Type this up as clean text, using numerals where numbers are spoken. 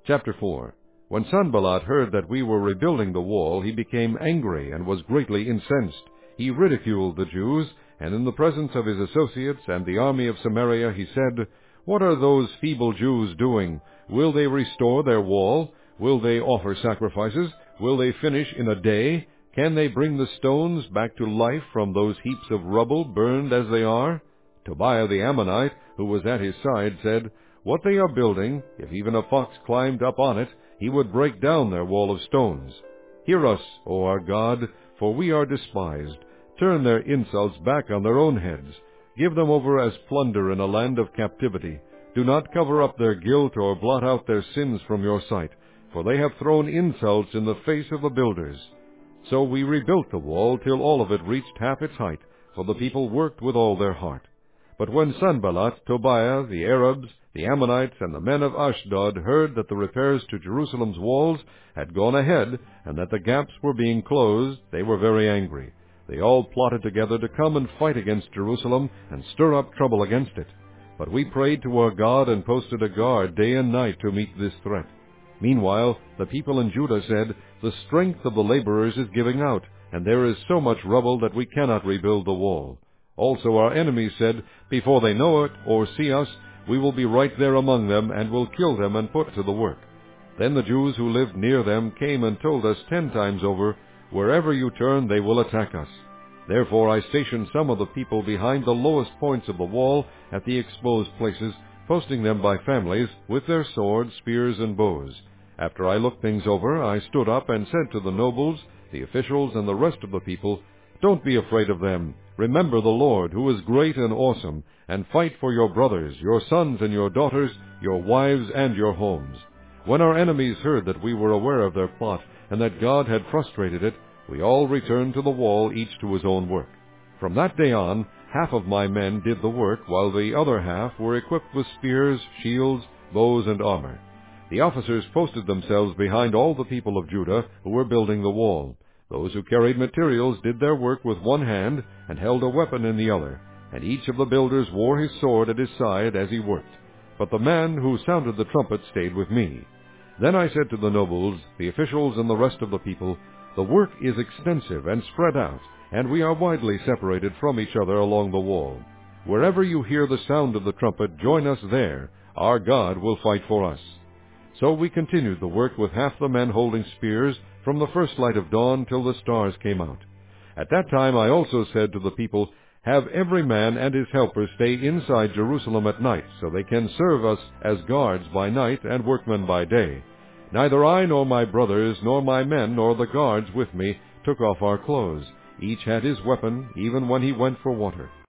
Chapter 4. When Sanballat heard that we were rebuilding the wall, he became angry and was greatly incensed. He ridiculed the Jews, and in the presence of his associates and the army of Samaria he said, "What are those feeble Jews doing? Will they restore their wall? Will they offer sacrifices? Will they finish in a day? Can they bring the stones back to life from those heaps of rubble burned as they are?" Tobiah the Ammonite, who was at his side, said, "What they are building, if even a fox climbed up on it, he would break down their wall of stones. Hear us, O our God, for we are despised. Turn their insults back on their own heads. Give them over as plunder in a land of captivity. Do not cover up their guilt or blot out their sins from your sight, for they have thrown insults in the face of the builders." So we rebuilt the wall till all of it reached half its height, for the people worked with all their heart. But when Sanballat, Tobiah, the Arabs, the Ammonites, and the men of Ashdod heard that the repairs to Jerusalem's walls had gone ahead, and that the gaps were being closed, they were very angry. They all plotted together to come and fight against Jerusalem and stir up trouble against it. But we prayed to our God and posted a guard day and night to meet this threat. Meanwhile, the people in Judah said, "The strength of the laborers is giving out, and there is so much rubble that we cannot rebuild the wall." Also our enemies said, "Before they know it or see us, we will be right there among them, and will kill them and put to the work." Then the Jews who lived near them came and told us 10 times over, "Wherever you turn, they will attack us." Therefore I stationed some of the people behind the lowest points of the wall at the exposed places, posting them by families, with their swords, spears, and bows. After I looked things over, I stood up and said to the nobles, the officials, and the rest of the people, "Don't be afraid of them. Remember the Lord, who is great and awesome, and fight for your brothers, your sons and your daughters, your wives and your homes." When our enemies heard that we were aware of their plot, and that God had frustrated it, we all returned to the wall, each to his own work. From that day on, half of my men did the work, while the other half were equipped with spears, shields, bows, and armor. The officers posted themselves behind all the people of Judah who were building the wall. Those who carried materials did their work with one hand and held a weapon in the other, and each of the builders wore his sword at his side as he worked. But the man who sounded the trumpet stayed with me. Then I said to the nobles, the officials, and the rest of the people, "The work is extensive and spread out, and we are widely separated from each other along the wall. Wherever you hear the sound of the trumpet, join us there. Our God will fight for us." So we continued the work with half the men holding spears from the first light of dawn till the stars came out. At that time I also said to the people, "Have every man and his helper stay inside Jerusalem at night, so they can serve us as guards by night and workmen by day." Neither I nor my brothers, nor my men, nor the guards with me took off our clothes. Each had his weapon, even when he went for water.